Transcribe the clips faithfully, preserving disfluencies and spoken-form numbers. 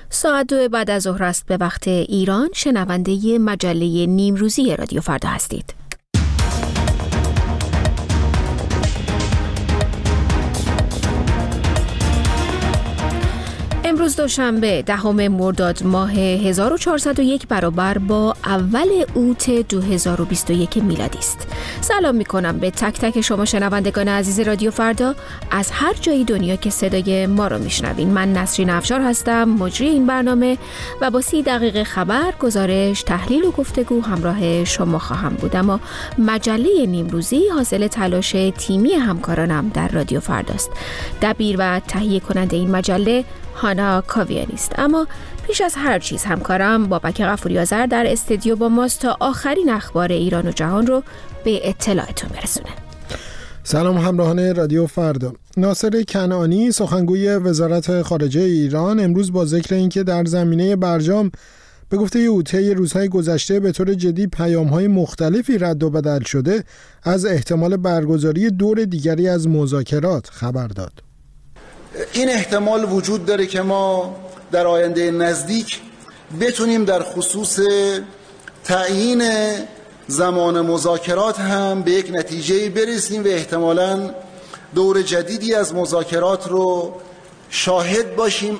ساعت دو بعد از ظهر است به وقت ایران. شنونده مجله نیمروزی رادیو فردا هستید. امروز دوشنبه دهم مرداد ماه هزار و چهارصد و یک برابر با اول اوت دو هزار و بیست و یک میلادی است. سلام میکنم به تک تک شما شنوندگان عزیز رادیو فردا از هر جای دنیا که صدای ما رو میشنوین. من نسرین افشار هستم، مجری این برنامه و با سی دقیقه خبر، گزارش، تحلیل و گفتگو همراه شما خواهم بود. اما مجله نیمروزی حاصل تلاش تیمی همکارانم در رادیو فرداست. دبیر و تهیه کننده این مجله هانا کاویانی است. اما پیش از هر چیز همکارم بابک غفوری آذر در استودیو با ماست تا آخرین اخبار ایران و جهان رو به اطلاعتون برسونه. سلام همراهان رادیو فردا. ناصر کنعانی سخنگوی وزارت خارجه ایران امروز با ذکر اینکه در زمینه برجام به گفته اوته روزهای گذشته به طور جدی پیام‌های مختلفی رد و بدل شده، از احتمال برگزاری دور دیگری از مذاکرات خبر داد. این احتمال وجود داره که ما در آینده نزدیک بتونیم در خصوص تعیین زمان مذاکرات هم به یک نتیجه برسیم و احتمالاً دور جدیدی از مذاکرات رو شاهد باشیم.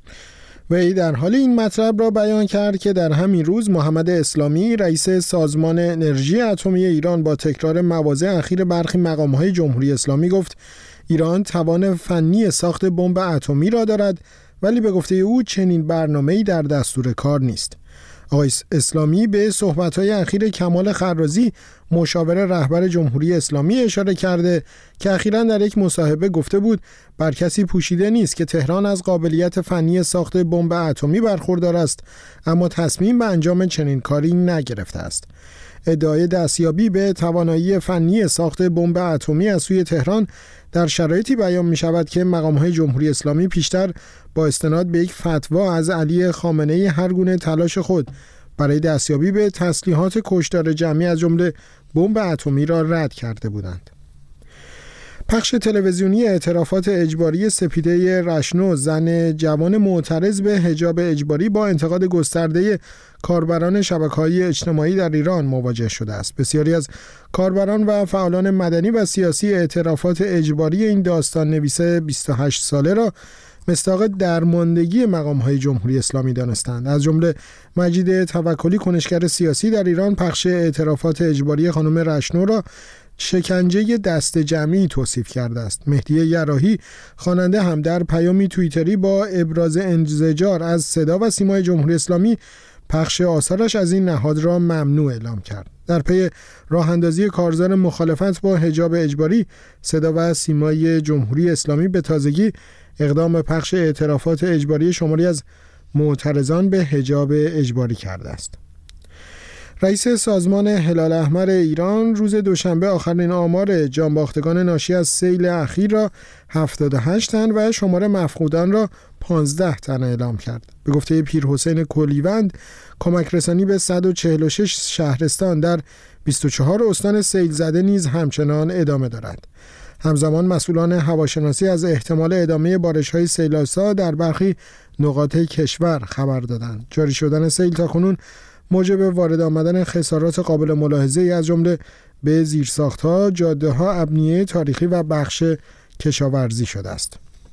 وی در حال این مطلب را بیان کرد که در همین روز محمد اسلامی رئیس سازمان انرژی اتمی ایران با تکرار مواضع اخیر برخی مقام‌های جمهوری اسلامی گفت ایران توان فنی ساخت بمب اتمی را دارد، ولی به گفته او چنین برنامه‌ای در دستور کار نیست. آقای اسلامی به صحبت‌های اخیر کمال خرازی مشاور رهبر جمهوری اسلامی اشاره کرده که اخیراً در یک مصاحبه گفته بود بر کسی پوشیده نیست که تهران از قابلیت فنی ساخت بمب اتمی برخوردار است، اما تصمیم به انجام چنین کاری نگرفته است. ادعای دستیابی به توانایی فنی ساخت بمب اتمی از سوی تهران در شرایطی بیان می شود که مقام‌های جمهوری اسلامی پیشتر با استناد به یک فتوا از علی خامنه‌ای هر گونه تلاش خود برای دستیابی به تسلیحات کشتار جمعی از جمله بمب اتمی را رد کرده بودند. پخش تلویزیونی اعترافات اجباری سپیده رشنو، زن جوان معترض به حجاب اجباری، با انتقاد گسترده کاربران شبکه‌های اجتماعی در ایران مواجه شده است. بسیاری از کاربران و فعالان مدنی و سیاسی اعترافات اجباری این داستان نویس بیست و هشت ساله را مصداق درماندگی مقام‌های جمهوری اسلامی دانستند. از جمله مجید توکلی، کنشگر سیاسی در ایران، پخش اعترافات اجباری خانم رشنو را شکنجه دست جمعی توصیف کرده است. مهدی یراحی، خواننده، هم در پیامی توییتری با ابراز انزجار از صدا و سیمای جمهوری اسلامی پخش آثارش از این نهاد را ممنوع اعلام کرد. در پی راه اندازی کارزار مخالفت با حجاب اجباری، صدا و سیمای جمهوری اسلامی به تازگی اقدام پخش اعترافات اجباری شماری از معترضان به حجاب اجباری کرده است. رئیس سازمان هلال احمر ایران روز دوشنبه آخرین آمار جانباختگان ناشی از سیل اخیر را هفتاد و هشت تن و شمار مفقودان را پانزده تن اعلام کرد. به گفته پیرحسین کلیوند، کمک رسانی به صد و چهل و شش شهرستان در بیست و چهار استان سیل زده نیز همچنان ادامه دارد. همزمان مسئولان هواشناسی از احتمال ادامه بارش‌های سیل‌آسا در برخی نقاط کشور خبر دادند. جاری شدن سیل تاکنون موجب وارد آمدن خسارات قابل ملاحظه‌ای از جمله به زیرساخت‌ها، جاده‌ها، ابنیه تاریخی و بخش کشاورزی شده است.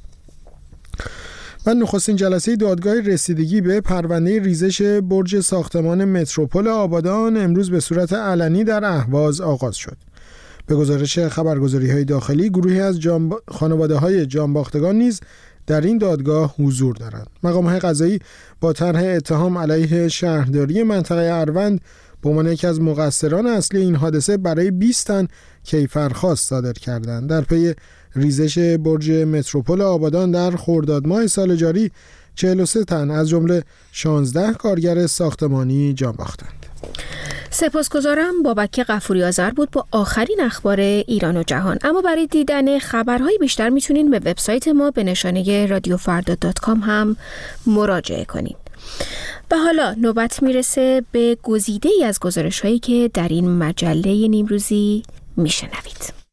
و نخستین جلسه دادگاه رسیدگی به پرونده ریزش برج ساختمان متروپول آبادان امروز به صورت علنی در اهواز آغاز شد. به گزارش خبرگزاری‌های داخلی، گروهی از جانب... خانواده‌های جانباختگان نیز در این دادگاه حضور دارند. مقام‌های قضایی با طرح اتهام علیه شهرداری منطقه اروند به عنوان یکی از مقصران اصلی این حادثه برای بیست تن کیفرخواست صادر کردند. در پی ریزش برج متروپول آبادان در خرداد ماه سال جاری، چهل و سه تن از جمله شانزده کارگر ساختمانی جان باختند. سپاسگزارم. بابک غفوری آذر بود با آخرین اخبار ایران و جهان. اما برای دیدن خبرهای بیشتر میتونین به وبسایت ما به نشانه رادیو فردا دات کام هم مراجعه کنین. و حالا نوبت میرسه به گزیده ای از گزارش هایی که در این مجله نیمروزی میشنوید.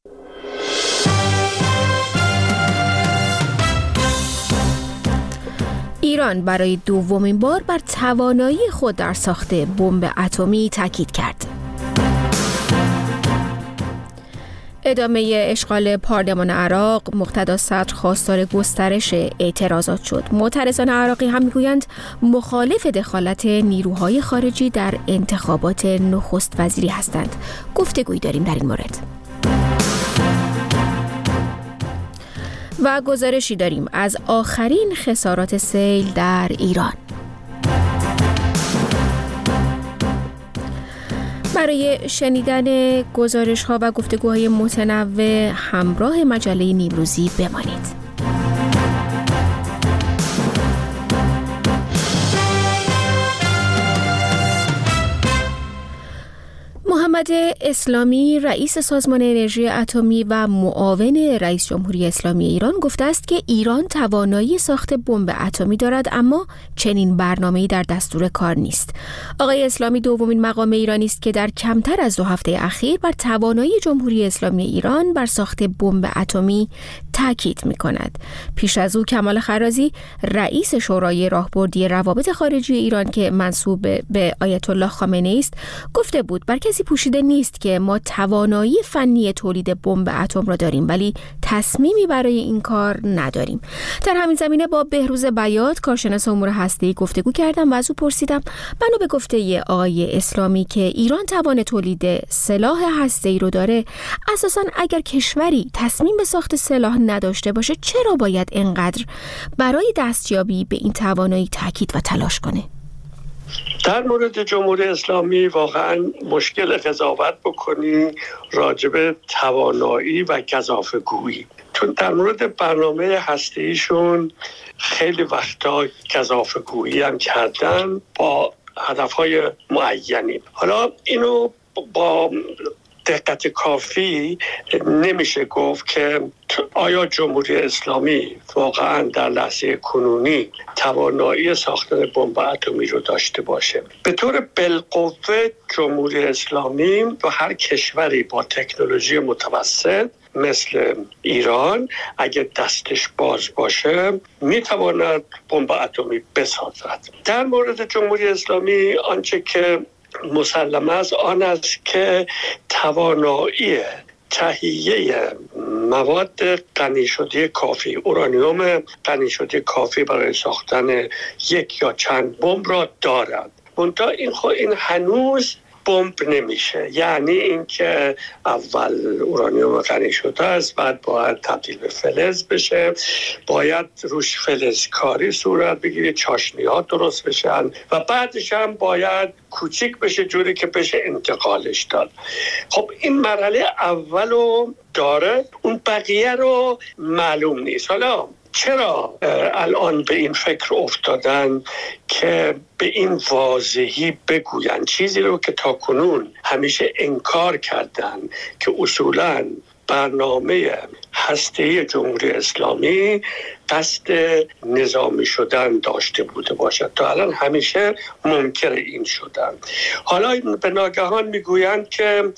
ایران برای دومین بار بر توانایی خود در ساخت بمب اتمی تاکید کرد. ادامه اشغال پارلمان عراق، مقتدا صدر خواستار گسترش اعتراضات شد. معترضان عراقی هم میگویند مخالف دخالت نیروهای خارجی در انتخابات نخست وزیری هستند. گفتگویی داریم در این مورد. و گزارشی داریم از آخرین خسارات سیل در ایران. برای شنیدن گزارش‌ها و گفتگوهای متنوع همراه مجله نیمروزی بمانید. محمد اسلامی رئیس سازمان انرژی اتمی و معاون رئیس جمهوری اسلامی ایران گفته است که ایران توانایی ساخت بمب اتمی دارد، اما چنین برنامه‌ای در دستور کار نیست. آقای اسلامی دومین مقام ایرانی است که در کمتر از دو هفته اخیر بر توانایی جمهوری اسلامی ایران بر ساخت بمب اتمی تاکید می‌کند. پیش از او کمال خرازی رئیس شورای راهبردی روابط خارجی ایران که منسوب به آیت الله خامنه‌ای است گفته بود بر کسی پوشیده نیست که ما توانایی فنی تولید بمب اتم را داریم ولی تصمیمی برای این کار نداریم. در همین زمینه با بهروز بیات کارشناس امور هسته‌ای گفتگو کردم و از او پرسیدم بنا به گفته آقای اسلامی که ایران توان تولید سلاح هسته‌ای رو داره، اساساً اگر کشوری تصمیم به ساخت سلاح نداشته باشه چرا باید اینقدر برای دستیابی به این توانایی تاکید و تلاش کنه؟ در مورد جمهوری اسلامی واقعا مشکل قضاوت بکنی راجب توانایی و گزافه‌گویی، چون در مورد برنامه هسته‌ایشون خیلی وقتا گزافه‌گویی هم کردن با هدفهای معینی. حالا اینو با دقت کافی نمیشه گفت که آیا جمهوری اسلامی واقعا در لحظه کنونی توانایی ساختن بمب اتمی رو داشته باشه. به طور بالقوه جمهوری اسلامی و هر کشوری با تکنولوژی متوسط مثل ایران اگه دستش باز باشه میتواند بمب اتمی بسازد. در مورد جمهوری اسلامی آنچه که مسلم است آن است که توانایی تهیه مواد غنی شده کافی، اورانیوم غنی شده کافی برای ساختن یک یا چند بمب را دارد. منتها این خو این هنوز بمب نمیشه، یعنی اینکه اول اورانیوم غنی شده است، بعد باید تبدیل به فلز بشه، باید روش فلز کاری صورت بگیره، چاشنی‌ها درست بشن و بعدش هم باید کوچیک بشه جوری که بشه انتقالش داد. خب این مرحله اولو داره، اون بقیه رو معلوم نیست. حالا چرا الان به این فکر افتادن که به این واضحی بگوین چیزی رو که تا کنون همیشه انکار کردن که اصولاً برنامه هسته‌ای جمهوری اسلامی قصد نظامی شدن داشته بوده باشد؟ تا الان همیشه منکر این شدن. حالا به ناگهان میگویند که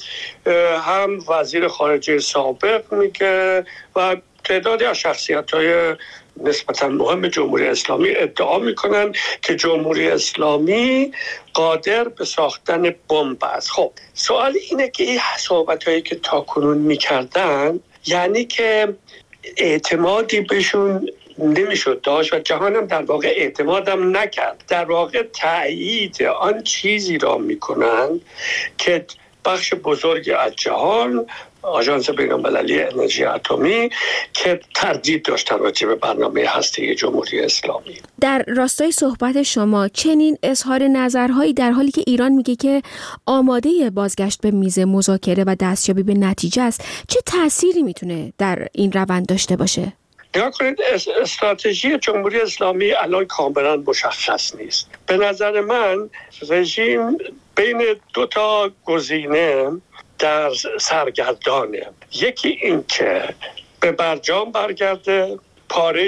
هم وزیر خارجه سابق میگه و تعدادی از شخصیت‌های نسبتاً مهم جمهوری اسلامی ادعا میکنن که جمهوری اسلامی قادر به ساختن بمب است. خب سوال اینه که این صحبت‌هایی که تاکنون میکردن یعنی که اعتمادی بهشون نمیشد داشت و جهان هم در واقع اعتمادم نکرد، در واقع تأیید آن چیزی را میکنن که بخش بزرگی از جهان، آژانس بین‌المللی انرژی اتمی، که تردید داشتن راجع به برنامه هسته‌ای جمهوری اسلامی. در راستای صحبت شما چنین اظهار نظرهایی در حالی که ایران میگه که آماده بازگشت به میز مذاکره و دستیابی به نتیجه است، چه تأثیری میتونه در این روند داشته باشه؟ نگاه کنید، استراتژی جمهوری اسلامی الان کاملا مشخص نیست. به نظر من رژیم بین دو تا گزینه در سرگردانه. یکی این که به برجام برگرده، پاره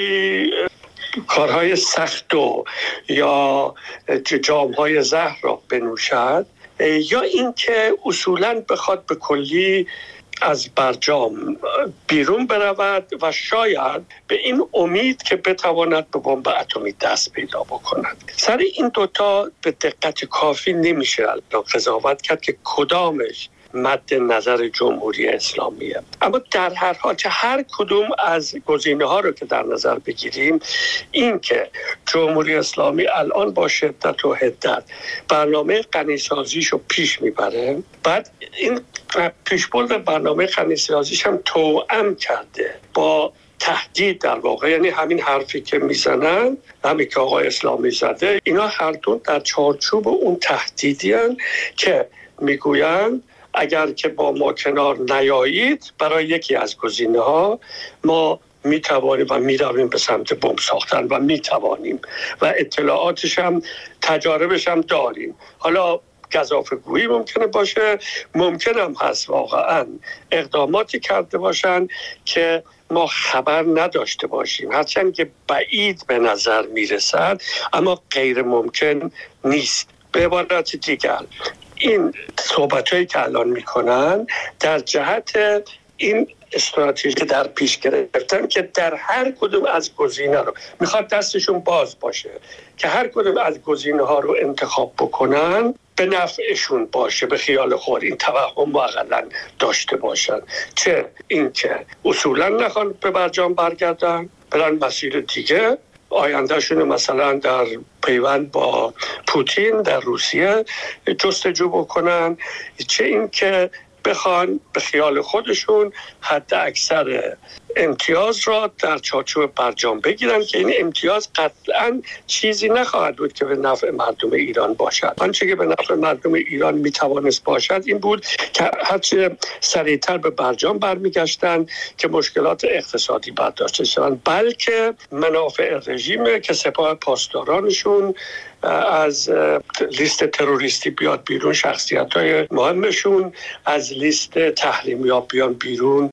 کارهای سخت و یا جامهای زهر را بنوشد، یا این که اصولاً بخواد به کلی از برجام بیرون برود و شاید به این امید که بتواند به بمب اتمی دست پیدا بکند. سر این دوتا به دقت کافی نمیشه قضاوت کرد که کدامش مد نظر جمهوری اسلامیه، اما در هر حال که هر کدوم از گزینه ها رو که در نظر بگیریم، این که جمهوری اسلامی الان با شدت و حدت برنامه غنیسازیش رو پیش میبره، بعد این پیشبرد برنامه غنیسازیش هم توأم کرده با تهدید در واقع، یعنی همین حرفی که میزنن، همین که آقای اسلامی زده، اینا هر دو در چارچوب اون تهدیدی هن که میگویند اگر که با ما کنار نیایید برای یکی از گزینه ها ما میتوانیم و میرویم به سمت بمب ساختن و میتوانیم و اطلاعاتش هم تجاربش هم داریم. حالا گزافه‌گویی ممکنه باشه، ممکن هم هست واقعا اقداماتی کرده باشن که ما خبر نداشته باشیم، هرچند که بعید به نظر میرسد اما غیر ممکن نیست. به عبارت دیگر این صحبت‌هایی که الان میکنن در جهت این استراتژی که در پیش گرفتن که در هر کدوم از گزینه رو میخواد دستشون باز باشه که هر کدوم از گزینه ها رو انتخاب بکنن به نفعشون باشه، به خیال خود این توهم رو اقلا داشته باشن، چه اینکه اصولا نخوان به برجام برگردن، برن مسیر دیگه آیندهشون مثلا در پیوند با پوتین در روسیه جستجو بکنن، چه این که بخوان به خیال خودشون حد اکثر امتیاز را در چارچوب برجام بگیرن که این امتیاز قطعاً چیزی نخواهد بود که به نفع مردم ایران باشد. آنچه که به نفع مردم ایران میتوانست باشد این بود که هرچه سریعتر به برجام برمیگشتن که مشکلات اقتصادی برداشته شوند، بلکه منافع رژیم که سپاه پاسدارانشون از لیست تروریستی بیاد بیرون، شخصیت‌های مهمشون از لیست تحریمیات بیان بیرون.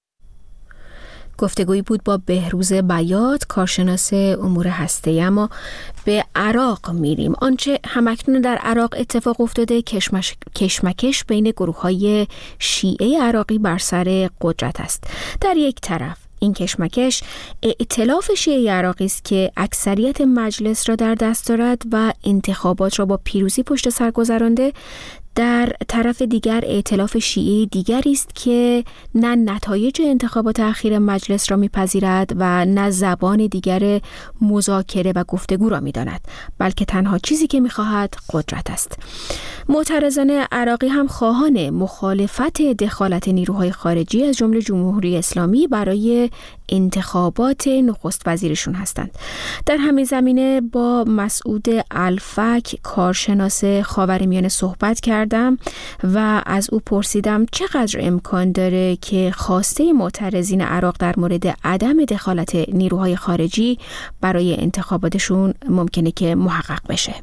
گفتگویی بود با بهروز بیات، کارشناس امور هسته‌ای. اما به عراق میریم. آنچه همکنون در عراق اتفاق افتاده کشمش... کشمکش بین گروه‌های شیعه عراقی بر سر قدرت است. در یک طرف این کشمکش ائتلاف شیعه عراقی است که اکثریت مجلس را در دست دارد و انتخابات را با پیروزی پشت سر گذرانده. در طرف دیگر ائتلاف شیعه دیگری است که نه نتایج انتخابات اخیر مجلس را میپذیرد و نه زبان دیگر مذاکره و گفتگو را میداند، بلکه تنها چیزی که میخواهد قدرت است. معترضان عراقی هم خواهان مخالفت دخالت نیروهای خارجی از جمله جمهوری اسلامی برای انتخابات نخست وزیرشون هستند. در همین زمینه با مسعود الفک، کارشناس خاورمیانه صحبت کردم و از او پرسیدم چقدر امکان داره که خواسته معترضین عراق در مورد عدم دخالت نیروهای خارجی برای انتخاباتشون ممکنه که محقق بشه.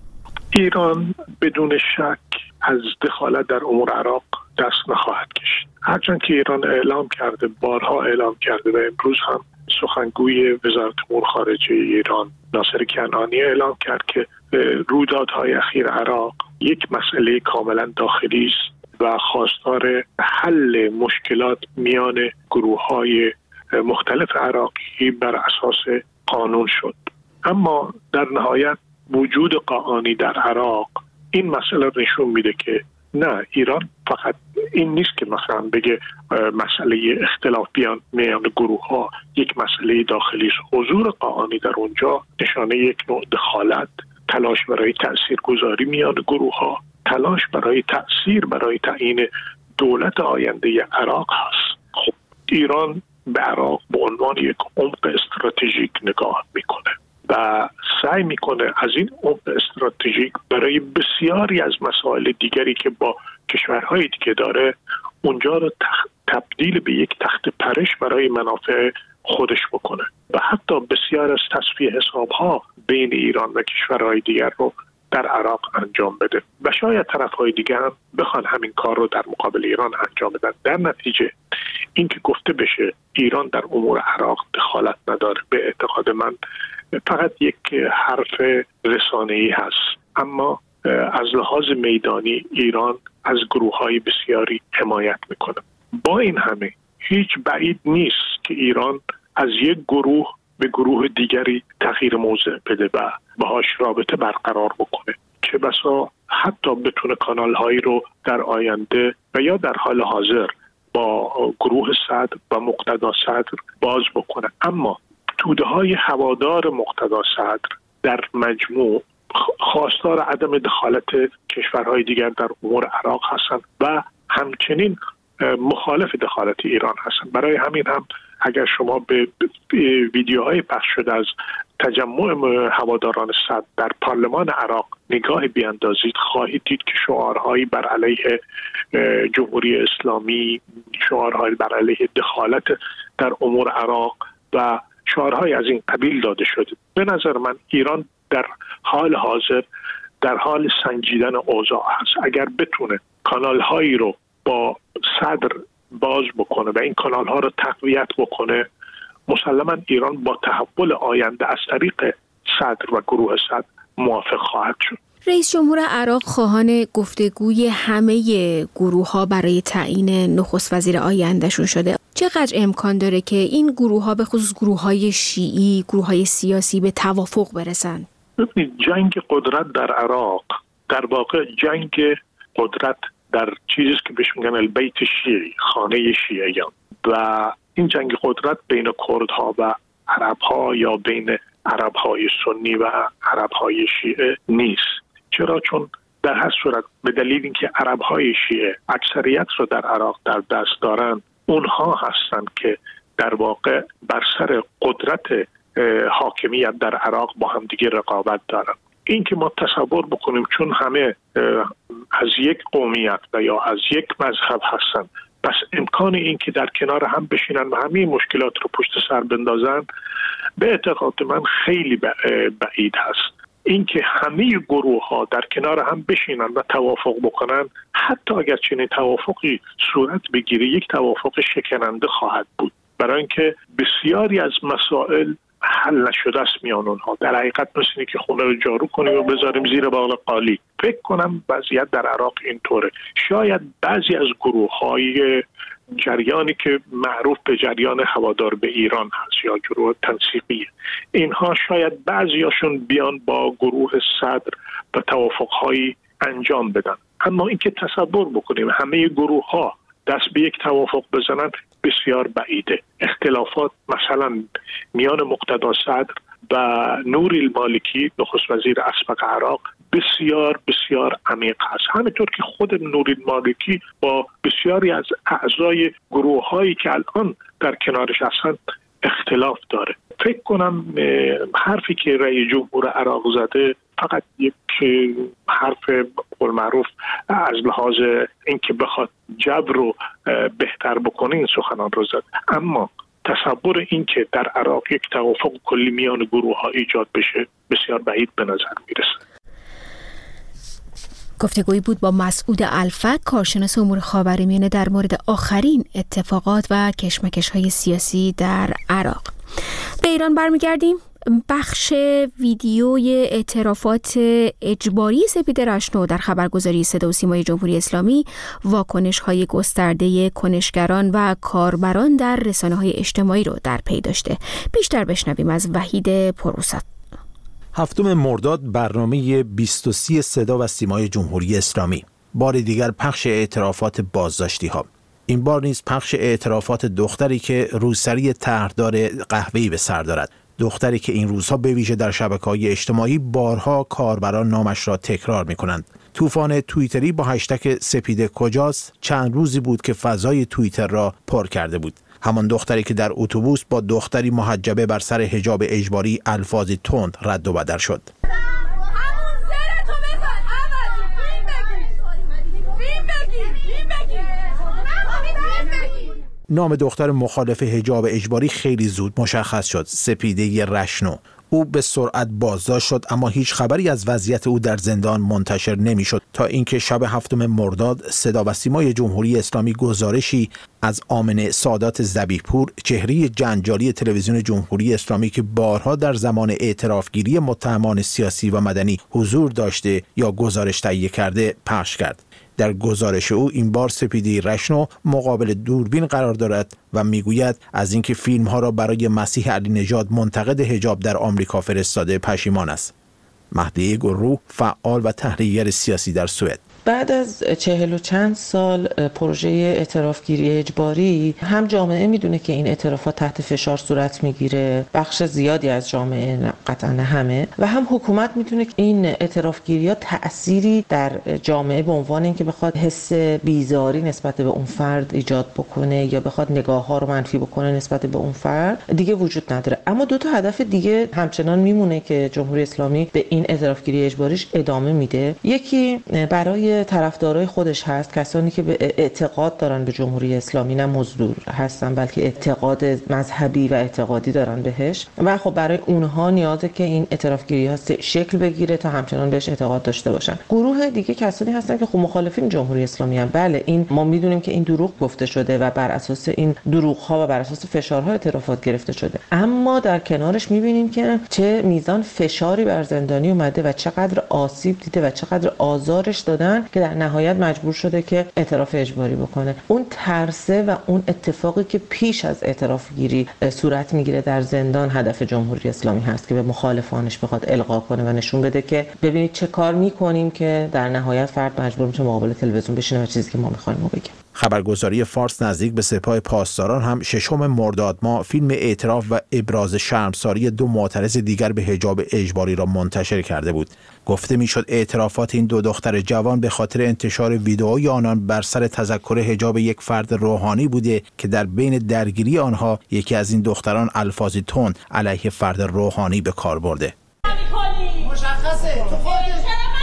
ایران بدون شک از دخالت در امور عراق دست نخواهد کشید. هرچند که ایران اعلام کرده، بارها اعلام کرده و امروز هم سخنگوی وزارت امور خارجه ایران ناصر کنعانی اعلام کرد که رویدادهای اخیر عراق یک مسئله کاملا داخلی است و خواستار حل مشکلات میان گروه‌های مختلف عراقی بر اساس قانون شد. اما در نهایت وجود قاآنی در عراق این مسئله نشون میده که نه، ایران فقط این نیست که مثلا بگه مسئله اختلاف بیان میان گروه ها یک مسئله داخلی است. حضور قاآنی در اونجا نشانه یک نوع دخالت، تلاش برای تاثیرگذاری میان گروه ها، تلاش برای تأثیر برای تعیین دولت آینده عراق هست. خب ایران به عراق به عنوان یک عمق استراتژیک نگاه میکنه و سعی میکنه از این عمق استراتژیک برای بسیاری از مسائل دیگری که با کشورهای دیگه داره اونجا رو تبدیل به یک تخت پرش برای منافع خودش بکنه و حتی بسیار از تصفیه حسابها بین ایران و کشورهای دیگر رو در عراق انجام بده و شاید طرفهای دیگر هم بخوان همین کار رو در مقابل ایران انجام بدن. در نتیجه این که گفته بشه ایران در امور عراق دخالت نداره، به اعتقاد من فقط یک حرف رسانه‌ای هست. اما از لحاظ میدانی ایران از گروه‌های بسیاری حمایت میکنه با این همه هیچ بعید نیست که ایران از یک گروه به گروه دیگری تغییر موضع بده و باهاش رابطه برقرار بکنه، چه بسا حتی بتونه کانال هایی رو در آینده و یا در حال حاضر با گروه صدر و مقتدا صدر باز بکنه. اما توده های هوادار مقتدا صدر در مجموع خواستار عدم دخالت کشورهای دیگر در امور عراق هستند و همچنین مخالف دخالت ایران هستند. برای همین هم اگر شما به ویدیوهای پخش شده از تجمع هواداران صدر در پارلمان عراق نگاه بیاندازید، خواهید دید که شعارهایی بر علیه جمهوری اسلامی، شعارهایی بر علیه دخالت در امور عراق و شعارهای از این قبیل داده شده. به نظر من ایران در حال حاضر در حال سنجیدن اوضاع هست. اگر بتونه کانال‌هایی رو با صدر باز بکنه و این کانال‌ها رو تقویت بکنه، مسلماً ایران با تحول آینده از طریق صدر و گروه صدر موافق خواهد شد. رئیس جمهور عراق خواهان گفتگوی همه گروه‌ها برای تعیین نخست وزیر آیندهشون شده. چقدر امکان داره که این گروه‌ها به خصوص گروه‌های شیعی، گروه‌های سیاسی به توافق برسن؟ ببینید، جنگ قدرت در عراق در واقع جنگ قدرت در چیزی که بهش میگن البیت شیعی، خانه شیعیان، و این جنگ قدرت بین کردها و عرب‌ها یا بین عرب‌های سنی و عرب‌های شیعه نیست. چرا؟ چون در هر صورت به دلیل اینکه عرب‌های شیعه اکثریت رو در عراق در دست دارن، اونها هستند که در واقع بر سر قدرت حاکمیت در عراق با هم دیگه رقابت دارن. این که ما تصور بکنیم چون همه از یک قومیت و یا از یک مذهب هستن، پس امکان این که در کنار هم بشینن و همه مشکلات رو پشت سر بندازن، به اعتقاد من خیلی بعید هست. این که همه گروه ها در کنار هم بشینن و توافق بکنن، حتی اگر چنین توافقی صورت بگیره، یک توافق شکننده خواهد بود، برای اینکه بسیاری از مسائل حل نشده است میان اونها. در حقیقت مثل اینه که خونه رو جارو کنیم و بذاریم زیر باغ قالی. فکر کنم وضعیت در عراق اینطوره. شاید بعضی از گروه‌های جریانی که معروف به جریان هوادار به ایران هست یا گروه تنسیقی، اینها شاید بعضیاشون بیان با گروه صدر و توافق‌هایی انجام بدن. اما اینکه تصور بکنیم همه گروه‌ها دست به یک توافق بزنن بسیار بعیده. اختلافات مثلا میان مقتدا صدر و نوری المالکی نخست وزیر اسبق عراق بسیار بسیار عمیق هست. همینطور که خود نوری المالکی با بسیاری از اعضای گروه هایی که الان در کنارش هستن اختلاف داره. فکر کنم حرفی که رئیس جمهور عراق زده فقط یک حرف قول معروف از لحاظ اینکه بخواد جو رو بهتر بکنه این سخنان رو زد، اما تصور این که در عراق یک توافق کلی میان گروه ها ایجاد بشه بسیار بعید به نظر میرسه. گفتگویی بود با مسعود الفت، کارشناس امور خاورمیانه، در مورد آخرین اتفاقات و کشمکش‌های سیاسی در عراق. به ایران برمیگردیم. بخش ویدیوی اعترافات اجباری سپید رشنو در خبرگزاری صدا و سیمای جمهوری اسلامی واکنش‌های گسترده کنشگران و کاربران در رسانه‌های اجتماعی رو در پی داشته. بیشتر بشنویم از وحید پروست. هفتم مرداد برنامه بیست و سه صدا و سیمای جمهوری اسلامی. بار دیگر پخش اعترافات بازداشتی ها. این بار نیز پخش اعترافات دختری که روسری طرحدار قهوه‌ای به سر دارد. دختری که این روزها به ویژه در شبکه‌های اجتماعی بارها کاربران نامش را تکرار می‌کنند. طوفان توییتری با هشتگ سپیده کجاست چند روزی بود که فضای توییتر را پر کرده بود. همان دختری که در اتوبوس با دختری محجبه بر سر حجاب اجباری الفاظی تند رد و بدل شد. نام دختر مخالف حجاب اجباری خیلی زود مشخص شد: سپیده رشنو. او به سرعت بازداشت شد، اما هیچ خبری از وضعیت او در زندان منتشر نمی‌شد تا اینکه شب هفتم مرداد صدا و سیمای جمهوری اسلامی گزارشی از آمنه سادات ذبیح‌پور، چهره جنجالی تلویزیون جمهوری اسلامی که بارها در زمان اعترافگیری متهمان سیاسی و مدنی حضور داشته یا گزارش تهیه کرده، پخش کرد. در گزارش او این بار سپیده رشنو مقابل دوربین قرار دارد و میگوید از اینکه فیلم‌ها را برای مسیح علی نژاد منتقد حجاب در آمریکا فرستاده پشیمان است. مهدی گروه، فعال و تحلیلگر سیاسی در سوئد: بعد از چهل و چند سال پروژه اعترافگیری اجباری، هم جامعه میدونه که این اعترافات تحت فشار صورت میگیره، بخش زیادی از جامعه، قطعا همه، و هم حکومت میدونه که این اعترافگیری‌ها تأثیری در جامعه به عنوان اینکه بخواد حس بیزاری نسبت به اون فرد ایجاد بکنه یا بخواد نگاه‌ها رو منفی بکنه نسبت به اون فرد دیگه وجود نداره. اما دو تا هدف دیگه همچنان میمونه که جمهوری اسلامی به این اعترافگیری اجباریش ادامه میده. یکی برای طرفدارای خودش هست، کسانی که به اعتقاد دارن به جمهوری اسلامی، نه مزدور هستن بلکه اعتقاد مذهبی و اعتقادی دارن بهش، و خب برای اونها نیازه که این اعترافگیری ها شکل بگیره تا همچنان بهش اعتقاد داشته باشن. گروه دیگه کسانی هستن که خب مخالفین جمهوری اسلامی هستن. بله، این ما میدونیم که این دروغ گفته شده و بر اساس این دروغ ها و بر اساس فشارها اعترافات گرفته شده، اما در کنارش میبینیم که چه میزان فشاری بر زندانی اومده و چقدر آسیب دیده و چقدر آزارش دادن که در نهایت مجبور شده که اعتراف اجباری بکنه. اون ترسه و اون اتفاقی که پیش از اعتراف گیری صورت میگیره در زندان هدف جمهوری اسلامی هست که به مخالفانش بخواد القا کنه و نشون بده که ببینید چه کار میکنیم که در نهایت فرد مجبور میشه مقابل تلویزیون بشینه و چیزی که ما میخوایم رو بگیم. خبرگزاری فارس نزدیک به سپاه پاسداران هم ششم مرداد ماه فیلم اعتراف و ابراز شرمساری دو معترض دیگر به حجاب اجباری را منتشر کرده بود. گفته میشد اعترافات این دو دختر جوان به خاطر انتشار ویدئوی آنان بر سر تذکر حجاب یک فرد روحانی بوده که در بین درگیری آنها یکی از این دختران الفاظی تند علیه فرد روحانی به کار برده. مشخصه تو خودت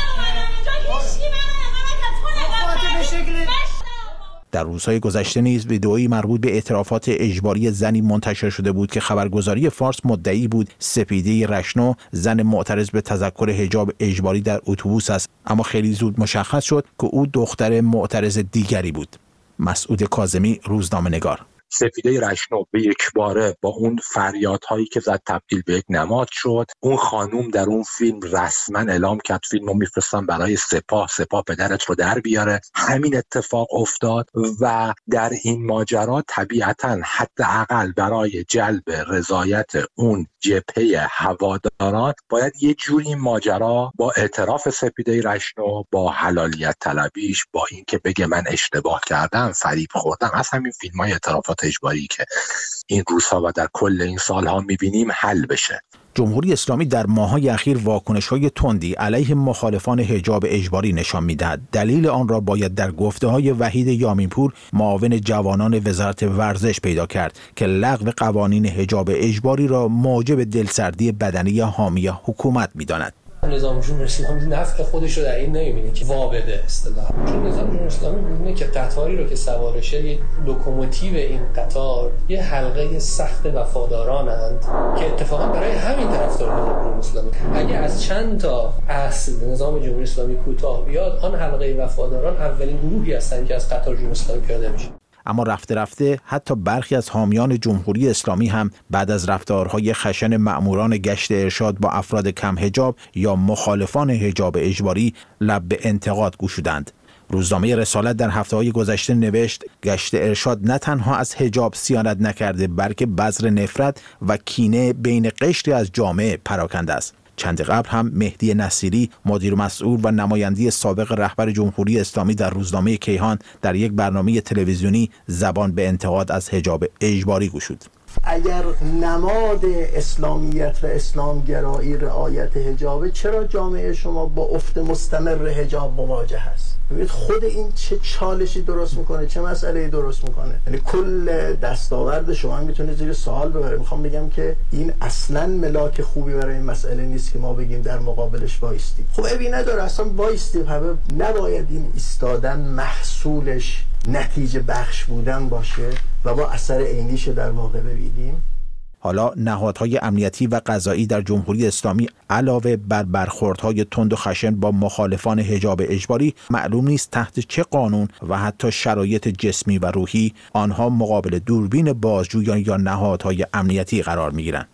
در روزهای گذشته نیز ویدئویی مربوط به اعترافات اجباری زنی منتشر شده بود که خبرگزاری فارس مدعی بود سپیده رشنو، زن معترض به تذکر حجاب اجباری در اتوبوس است، اما خیلی زود مشخص شد که او دختر معترض دیگری بود. مسعود کاظمی، روزنامه‌نگار: سپیده رشنو به یک باره با اون فریادهایی که زد تبدیل به یک نماد شد. اون خانوم در اون فیلم رسما اعلام کرد فیلمو میفرستم برای سپاه، سپاه پدرت رو در بیاره. همین اتفاق افتاد و در این ماجرا طبیعتاً حداقل برای جلب رضایت اون جبهه هواداران باید یه جوری ماجرا با اعتراف سپیده رشنو، با حلالیت طلبیش، با اینکه بگه من اشتباه کردم، فریب خوردم، از همین فیلم‌های اعترافات اجباری که این روزها و در کل این سالها می‌بینیم حل بشه. جمهوری اسلامی در ماه‌های اخیر واکنش‌های تندی علیه مخالفان حجاب اجباری نشان می‌دهد. دلیل آن را باید در گفته‌های وحید یامین‌پور، معاون جوانان وزارت ورزش پیدا کرد که لغو قوانین حجاب اجباری را موجب دلسردی بدنی حامی حکومت می‌داند. نظام جمهوری اسلامی نفع خودش رو در این نمی‌بینه که وابده اصطلاحاً، چون نظام جمهوری اسلامی می‌بینه که قطاری رو که سوارشه، یه لوکوموتیو این قطار یه حلقه سخت وفادارانند که اتفاقا برای همین طرفداران جمهوری اسلامی اگه از چند تا اصل نظام جمهوری اسلامی کوتاه بیاد، آن حلقه وفاداران اولین گروهی هستند که از قطار جمهوری اسلامی پیاده میشه. اما رفته رفته حتی برخی از حامیان جمهوری اسلامی هم بعد از رفتارهای خشن مأموران گشت ارشاد با افراد کم حجاب یا مخالفان حجاب اجباری لب به انتقاد گشودند. روزنامه رسالت در هفته‌های گذشته نوشت گشت ارشاد نه تنها از حجاب صیانت نکرده بلکه بذر نفرت و کینه بین قشری از جامعه پراکنده است. چند قبل هم مهدی نصیری، مدیر مسئول و نماینده سابق رهبر جمهوری اسلامی در روزنامه کیهان، در یک برنامه تلویزیونی زبان به انتقاد از حجاب اجباری گشود. اگر نماد اسلامیت و اسلامگرایی رعایت حجاب، چرا جامعه شما با افت مستمر حجاب مواجه هست؟ ببینید خود این چه چالشی درست میکنه، چه مسئله‌ای درست میکنه. یعنی کل دستاورد شما میتونه زیر سوال ببره. میخوام بگم که این اصلا ملاک خوبی برای این مسئله نیست که ما بگیم در مقابلش وایستیم. خب ابی نداره اصلا وایستیم، همه نباید این ایستادن محصولش نتیجه بخش بودن باشه و با اثر عینیش در واقع ببینیم. حالا نهادهای امنیتی و قضایی در جمهوری اسلامی علاوه بر برخوردهای تند و خشن با مخالفان حجاب اجباری، معلوم نیست تحت چه قانون و حتی شرایط جسمی و روحی آنها مقابل دوربین بازجویان یا نهادهای امنیتی قرار می‌گیرند.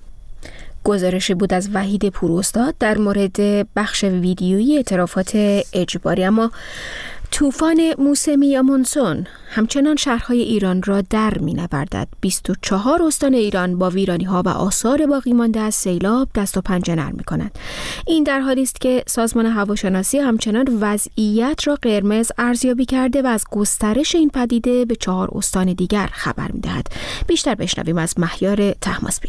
گزارشی بود از وحید پوراستاد در مورد بخش ویدیویی اعترافات اجباری. اما طوفان موسمی یا مونسون همچنان شهرهای ایران را در می‌نوردد. بیست و چهار استان ایران با ویرانی‌ها و آثار باقی مانده از سیلاب دست و پنجه نرم می‌کنند. این در حالی است که سازمان هواشناسی همچنان وضعیت را قرمز ارزیابی کرده و از گسترش این پدیده به چهار استان دیگر خبر می‌دهد. بیشتر بشنویم از مهیار طهماسبی.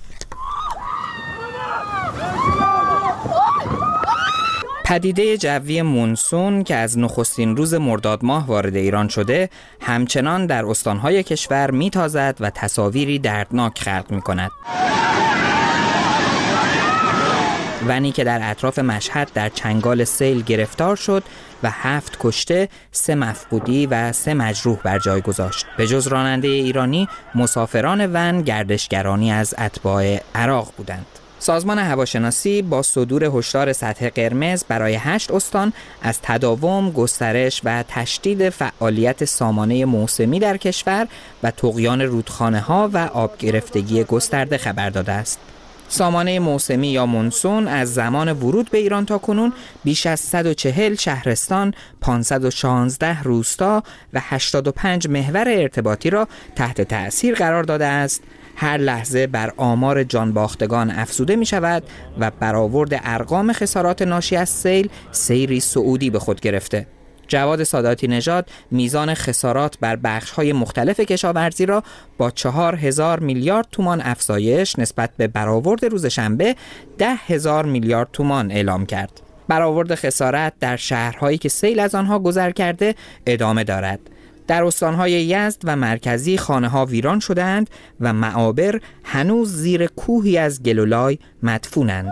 پدیده جوی مونسون که از نخستین روز مرداد ماه وارد ایران شده همچنان در استانهای کشور میتازد و تصاویری دردناک خلق میکند. ونی که در اطراف مشهد در چنگال سیل گرفتار شد و هفت کشته، سه مفقودی و سه مجروح بر جای گذاشت. به جز راننده ایرانی، مسافران ون گردشگرانی از اتباع عراق بودند. سازمان هواشناسی با صدور هشدار سطح قرمز برای هشت استان از تداوم، گسترش و تشدید فعالیت سامانه موسمی در کشور و طغیان رودخانه‌ها و آب گرفتگی گسترده خبر داده است. سامانه موسمی یا مونسون از زمان ورود به ایران تا کنون بیش از صد و چهل شهرستان، پانصد و شانزده روستا و هشتاد و پنج محور ارتباطی را تحت تأثیر قرار داده است. هر لحظه بر آمار جانباختگان افزوده می شود و برآورد ارقام خسارات ناشی از سیل سیری صعودی به خود گرفته. جواد ساداتی نژاد میزان خسارات بر بخش‌های مختلف کشاورزی را با چهار هزار میلیارد تومان افزایش نسبت به برآورد روز شنبه ده هزار میلیارد تومان اعلام کرد. برآورد خسارت در شهرهایی که سیل از آنها گذر کرده ادامه دارد. در استانهای یزد و مرکزی خانه‌ها ویران شدند و معابر هنوز زیر کوهی از گلولای مدفونند.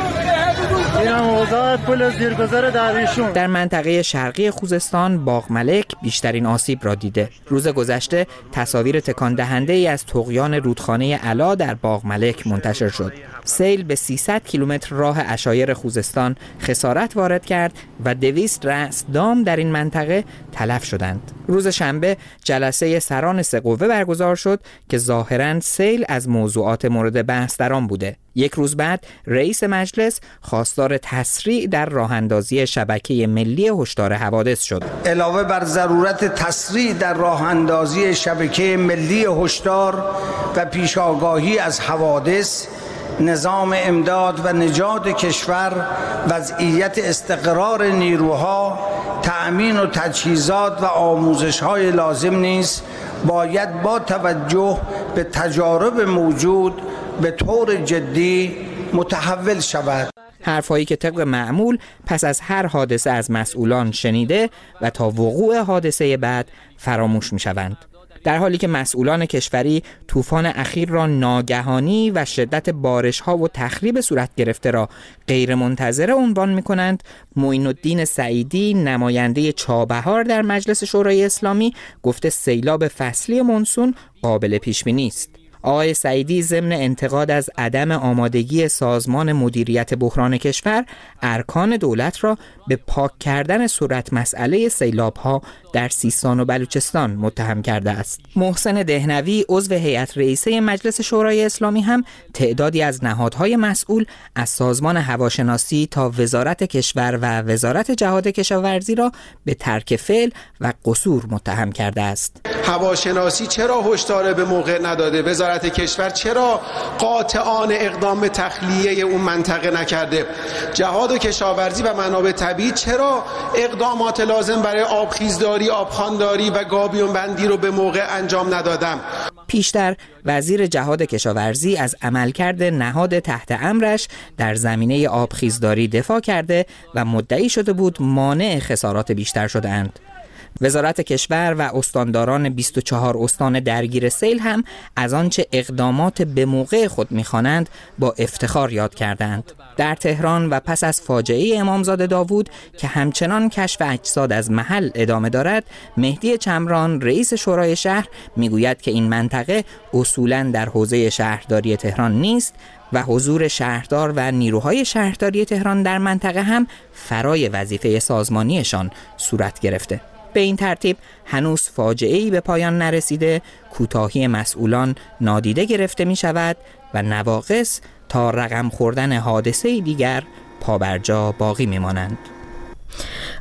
در منطقه شرقی خوزستان باغملک بیشترین آسیب را دیده. روز گذشته تصاویر تکان دهنده ای از طغیان رودخانه علا در باغملک منتشر شد. سیل به سیصد کیلومتر راه عشایر خوزستان خسارت وارد کرد و دویست رأس دام در این منطقه تلف شدند. روز شنبه جلسه سران سه قوه برگزار شد که ظاهراً سیل از موضوعات مورد بحث در آن بوده. یک روز بعد رئیس مجلس خواستار تسریع در راهاندازی شبکه ملی هشدار حوادث شد. علاوه بر ضرورت تسریع در راهاندازی شبکه ملی هشدار و پیشاگاهی از حوادث، نظام امداد و نجات کشور، وضعیت استقرار نیروها، تأمین و تجهیزات و آموزش‌های لازم نیز باید با توجه به تجارب موجود به طور جدی متحول شود. حرفایی که طبق معمول پس از هر حادثه از مسئولان شنیده و تا وقوع حادثه بعد فراموش می شوند. در حالی که مسئولان کشوری طوفان اخیر را ناگهانی و شدت بارش‌ها و تخریب صورت گرفته را غیر منتظره عنوان می‌کنند، معین الدین سعیدی نماینده چابهار در مجلس شورای اسلامی گفته سیلاب فصلی مونسون قابل پیش‌بینی است. آقای سعیدی ضمن انتقاد از عدم آمادگی سازمان مدیریت بحران کشور ارکان دولت را به پاک کردن صورت مسئله سیلاب‌ها در سیستان و بلوچستان متهم کرده است. محسن دهنوی عضو هیئت رئیسه مجلس شورای اسلامی هم تعدادی از نهادهای مسئول از سازمان هواشناسی تا وزارت کشور و وزارت جهاد کشاورزی را به ترک فعل و قصور متهم کرده است. هواشناسی چرا هشدار به موقع نداده؟ وزارت کشور چرا قاطعانه اقدام به تخلیه اون منطقه نکرده؟ جهاد و کشاورزی و منابع طبیعی چرا اقدامات لازم برای آبخیزداری، آبخوانداری و گابیون بندی رو به موقع انجام ندادم؟ پیشتر وزیر جهاد کشاورزی از عملکرد نهاد تحت امرش در زمینه آبخیزداری دفاع کرده و مدعی شده بود مانع خسارات بیشتر شده‌اند. وزارت کشور و استانداران بیست و چهار استان درگیر سیل هم از آنچه اقدامات به موقع خود می‌خوانند با افتخار یاد کردند. در تهران و پس از فاجعه امامزاده داوود که همچنان کشف اجساد از محل ادامه دارد، مهدی چمران رئیس شورای شهر میگوید که این منطقه اصولاً در حوزه شهرداری تهران نیست و حضور شهردار و نیروهای شهرداری تهران در منطقه هم فرای وظیفه سازمانیشان صورت گرفته. به این ترتیب هنوز فاجعه‌ای به پایان نرسیده، کوتاهی مسئولان نادیده گرفته می شود و نواقص تا رقم خوردن حادثه دیگر پابرجا باقی می مانند.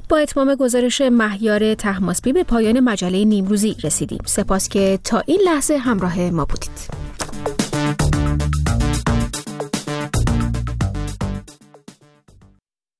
با اتمام گزارش مهیار طهماسبی به پایان مجله نیمروزی رسیدیم. سپاس که تا این لحظه همراه ما بودید.